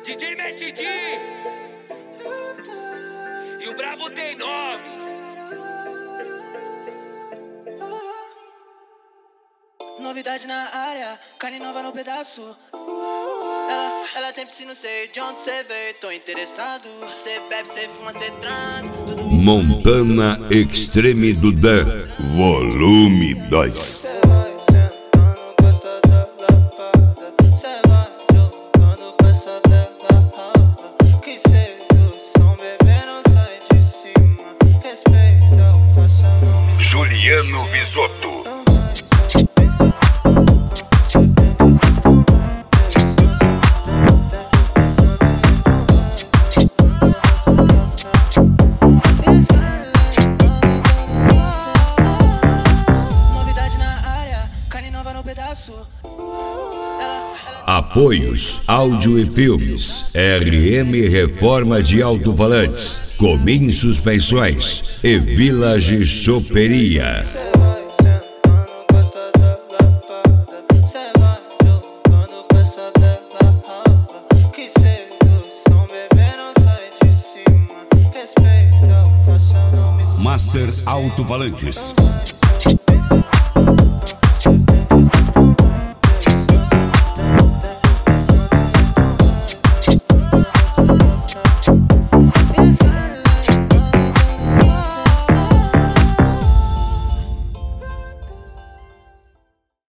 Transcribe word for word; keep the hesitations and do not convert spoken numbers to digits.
D J Matt D e o brabo tem nome. Novidade na área, carne nova no pedaço. Ela, ela tem piscina, sei de onde cê veio. Tô interessado, cê bebe, cê fuma, cê trans. Tudo Montana Extreme do Dan, volume dois. Juliano Visotto. Apoios, áudio e filmes, R M Reforma de Alto-Falantes, Comim Suspensões e Village Choperia. Master Alto-Falantes.